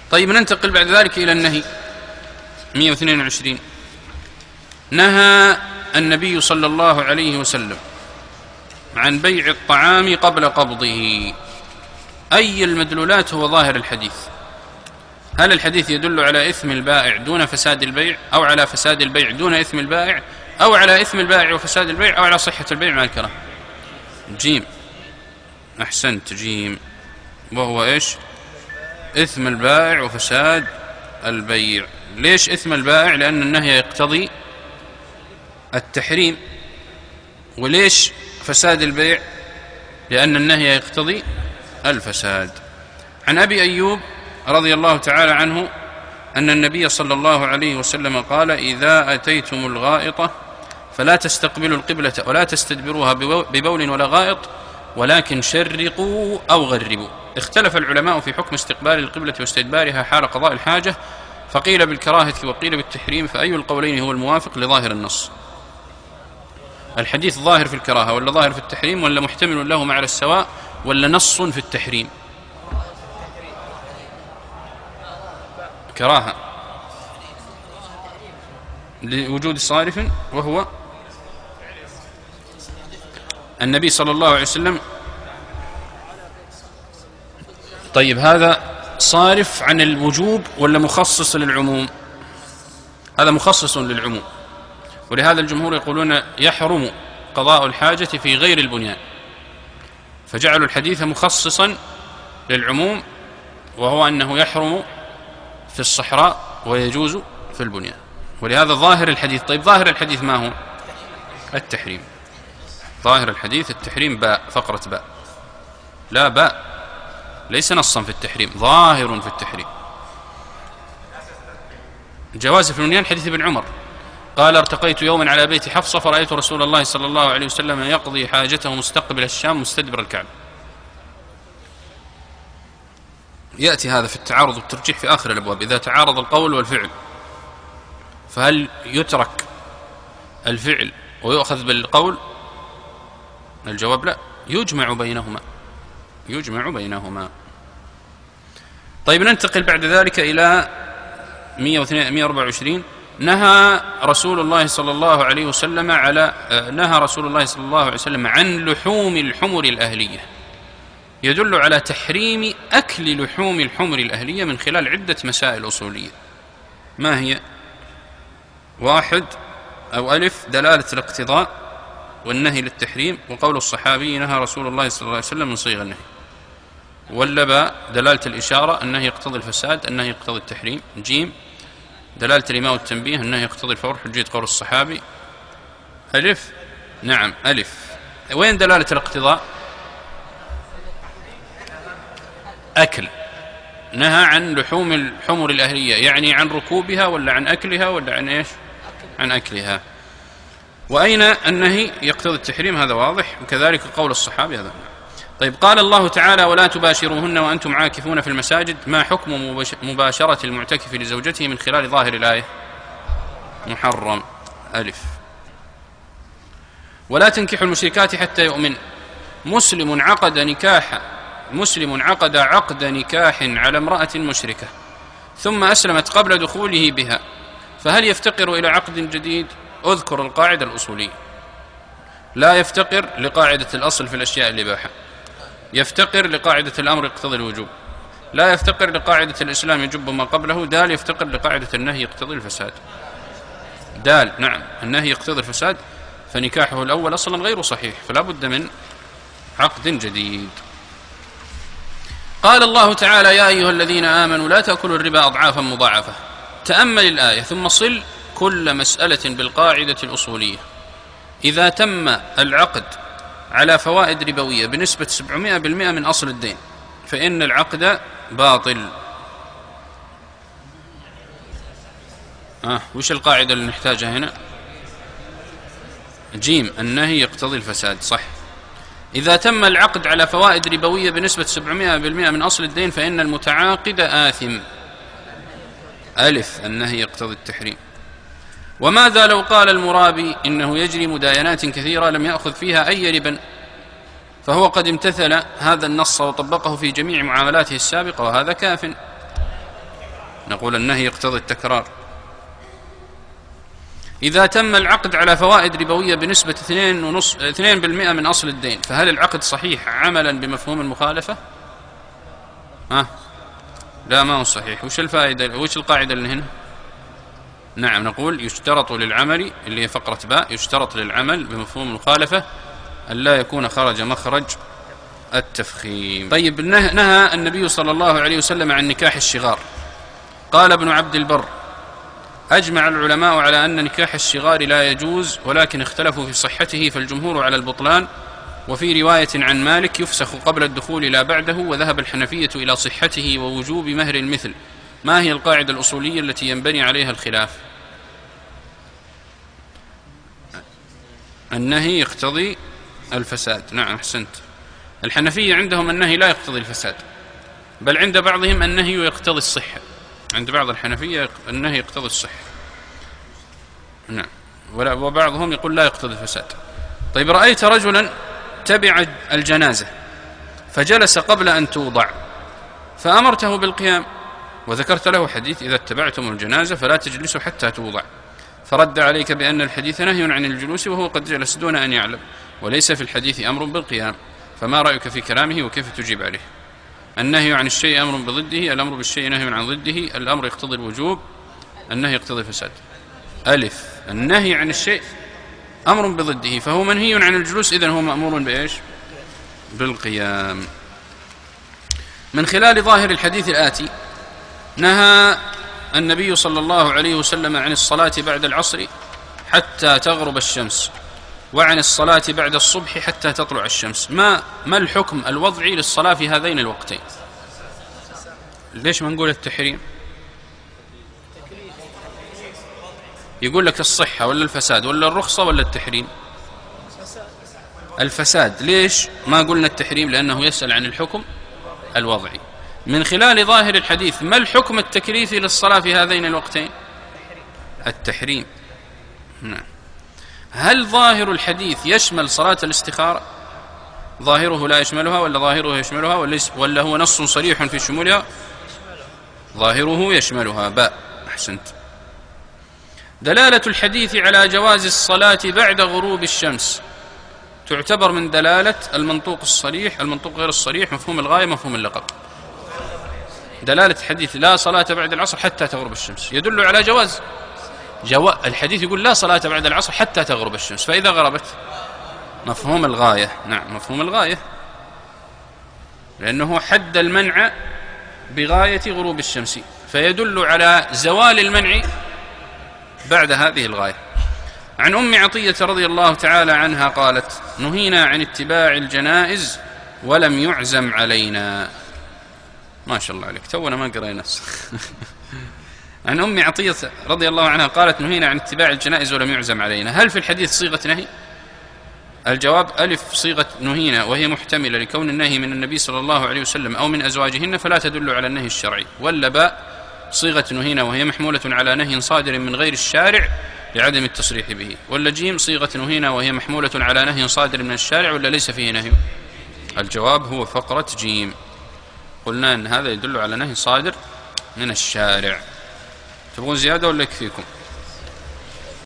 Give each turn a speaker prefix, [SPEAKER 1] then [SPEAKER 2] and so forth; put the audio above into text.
[SPEAKER 1] طيب ننتقل بعد ذلك إلى النهي. 122. نهى النبي صلى الله عليه وسلم عن بيع الطعام قبل قبضه. أي المدلولات هو ظاهر الحديث؟ هل الحديث يدل على إثم البائع دون فساد البيع، أو على فساد البيع دون إثم البائع، أو على إثم البائع وفساد البيع، أو على صحة البيع مع الكراهة؟ جيم. أحسنت، جيم. وهو إيش؟ إثم البائع وفساد البيع. ليش إثم البائع؟ لأن النهي يقتضي التحريم. وليش فساد البيع؟ لأن النهي يقتضي الفساد. عن أبي أيوب رضي الله تعالى عنه أن النبي صلى الله عليه وسلم قال: إذا أتيتم الغائطة فلا تستقبلوا القبلة ولا تستدبروها ببول ولا غائط، ولكن شرقوا أو غربوا. اختلف العلماء في حكم استقبال القبلة واستدبارها حال قضاء الحاجة، فقيل بالكراهة وقيل بالتحريم، فأي القولين هو الموافق لظاهر النص؟ الحديث ظاهر في الكراهة ولا ظاهر في التحريم، ولا محتمل لهما على السواء، ولا نص في التحريم؟ كراهة لوجود صارف، وهو النبي صلى الله عليه وسلم. طيب هذا صارف عن الوجوب ولا مخصص للعموم؟ هذا مخصص للعموم، ولهذا الجمهور يقولون يحرم قضاء الحاجة في غير البنيان، فجعلوا الحديث مخصصا للعموم، وهو أنه يحرم في الصحراء ويجوز في البنيان، ولهذا ظاهر الحديث. طيب ظاهر الحديث ما هو؟ التحريم. ظاهر الحديث التحريم، باء، فقرة باء، لا باء، ليس نصا في التحريم، ظاهر في التحريم. جواز في البنيان حديث ابن عمر قال: ارتقيت يوما على بيت حفصة فرأيت رسول الله صلى الله عليه وسلم يقضي حاجته مستقبل الشام مستدبر الكعبة. يأتي هذا في التعارض والترجيح في آخر الأبواب. إذا تعارض القول والفعل فهل يترك الفعل ويؤخذ بالقول؟ الجواب لا، يجمع بينهما، يجمع بينهما. طيب ننتقل بعد ذلك إلى 124. نهى رسول الله صلى الله عليه وسلم عن لحوم الحمر الأهلية. يدل على تحريم أكل لحوم الحمر الأهلية من خلال عدة مسائل أصولية. ما هي؟ 1 أو ألف دلالة الاقتضاء والنهي للتحريم، وقول الصحابي نهى رسول الله صلى الله عليه وسلم من صيغ النهي. ولا باء دلالة الإشارة، النهي يقتضي الفساد، النهي يقتضي التحريم. جيم دلالة الإيماء والتنبيه، النهي يقتضي الفور، حجية قول الصحابي. ألف، نعم ألف. وين دلالة الاقتضاء؟ أكل. نهى عن لحوم الحمر الأهلية، يعني عن ركوبها ولا عن أكلها ولا عن إيش؟ عن أكلها. وأين النهي يقتضي التحريم؟ هذا واضح، وكذلك قول الصحابي هذا. طيب قال الله تعالى: ولا تباشروهن وأنتم عاكفون في المساجد. ما حكم مباشرة المعتكف لزوجته من خلال ظاهر الآية؟ محرم. ألف. ولا تنكحوا المشركات حتى يؤمن. مسلم عقد عقد نكاح على امرأة مشركة ثم أسلمت قبل دخوله بها، فهل يفتقر إلى عقد جديد؟ أذكر القاعدة الأصولية: لا يفتقر لقاعدة الأصل في الأشياء الإباحة، يفتقر لقاعدة الأمر يقتضي الوجوب، لا يفتقر لقاعدة الإسلام يجب ما قبله. دال يفتقر لقاعدة النهي يقتضي الفساد. دال، نعم، النهي يقتضي الفساد، فنكاحه الأول أصلا غير صحيح، فلا بد من عقد جديد. قال الله تعالى: يا أيها الذين آمنوا لا تأكلوا الربا أضعافا مضاعفة. تأمل الآية ثم صل كل مسألة بالقاعدة الأصولية. إذا تم العقد على فوائد ربوية بنسبة 700% من أصل الدين فإن العقد باطل. وش القاعدة اللي نحتاجها هنا؟ جيم، النهي يقتضي الفساد، صح. إذا تم العقد على فوائد ربوية بنسبة 700% من أصل الدين فإن المتعاقد آثم. ألف، النهي يقتضي التحريم. وماذا لو قال المرابي إنه يجري مداينات كثيرة لم يأخذ فيها أي ربا، فهو قد امتثل هذا النص وطبقه في جميع معاملاته السابقة، وهذا كاف. نقول النهي يقتضي التكرار. إذا تم العقد على فوائد ربوية بنسبة 2% من أصل الدين، فهل العقد صحيح عملا بمفهوم المخالفة؟ لا، ما هو صحيح. وش الفائدة؟ وش القاعدة اللي هنا؟ نعم، نقول يشترط للعمل، اللي هي فقرة باء، يشترط للعمل بمفهوم المخالفة أن لا يكون خرج مخرج التفخيم. طيب، نهى النبي صلى الله عليه وسلم عن نكاح الشغار. قال ابن عبد البر: أجمع العلماء على أن نكاح الشغار لا يجوز، ولكن اختلفوا في صحته، فالجمهور على البطلان. وفي رواية عن مالك: يفسخ قبل الدخول لا بعده. وذهب الحنفية إلى صحته ووجوب مهر المثل. ما هي القاعدة الأصولية التي ينبني عليها الخلاف؟ النهي يقتضي الفساد. نعم، أحسنت. الحنفية عندهم النهي لا يقتضي الفساد، بل عند بعضهم النهي يقتضي الصحة. عند بعض الحنفية النهي يقتضي الصحة، نعم، وبعضهم يقول لا يقتضي الفساد. طيب، رأيت رجلا تبع الجنازة فجلس قبل أن توضع، فأمرته بالقيام، وذكرت له حديث: إذا اتبعتم الجنازة فلا تجلسوا حتى توضع. فرد عليك بأن الحديث نهي عن الجلوس وهو قد جلس دون أن يعلم، وليس في الحديث أمر بالقيام. فما رأيك في كلامه وكيف تجيب عليه؟ النهي عن الشيء أمر بضده، الأمر بالشيء نهي عن ضده، الأمر يقتضي الوجوب، النهي يقتضي الفساد. ألف: النهي عن الشيء أمر بضده، فهو منهي عن الجلوس، إذن هو مأمور بإيش؟ بالقيام. من خلال ظاهر الحديث الآتي: نهى النبي صلى الله عليه وسلم عن الصلاة بعد العصر حتى تغرب الشمس، وعن الصلاة بعد الصبح حتى تطلع الشمس. ما الحكم الوضعي للصلاة في هذين الوقتين؟ ليش ما نقول التحريم؟ يقول لك الصحة ولا الفساد ولا الرخصة ولا التحريم؟ الفساد. ليش ما قلنا التحريم؟ لأنه يسأل عن الحكم الوضعي. من خلال ظاهر الحديث: ما الحكم التكليفي للصلاة في هذين الوقتين؟ التحريم. نعم. هل ظاهر الحديث يشمل صلاة الاستخارة؟ ظاهره لا يشملها ولا ظاهره يشملها ولا هو نص صريح في شمولها؟ ظاهره يشملها. باء، أحسنت. دلالة الحديث على جواز الصلاة بعد غروب الشمس تعتبر من دلالة المنطوق الصريح، المنطوق غير الصريح، مفهوم الغاية، مفهوم اللقب. دلالة الحديث لا صلاة بعد العصر حتى تغرب الشمس يدل على جواز. الحديث يقول لا صلاة بعد العصر حتى تغرب الشمس، فإذا غربت مفهوم الغاية. نعم، مفهوم الغاية، لأنه حد المنع بغاية غروب الشمس، فيدل على زوال المنع بعد هذه الغاية. عن أم عطية رضي الله تعالى عنها قالت: نهينا عن اتباع الجنائز ولم يعزم علينا. ما شاء الله عليك، تونا ما قرأنا. عن أم عطية رضي الله عنها قالت: نهينا عن اتباع الجنائز ولم يعزم علينا. هل في الحديث صيغة نهي؟ الجواب: ألف، صيغة نهينا، وهي محتملة لكون النهي من النبي صلى الله عليه وسلم أو من أزواجهن، فلا تدل على النهي الشرعي. ولا باء، صيغة نهينا وهي محمولة على نهي صادر من غير الشارع لعدم التصريح به. ولا جيم، صيغة نهينا وهي محمولة على نهي صادر من الشارع ولا ليس فيه نهي. الجواب هو فقرة جيم. قلنا أن هذا يدل على نهي صادر من الشارع. تبغون زيادة ولا يكفيكم؟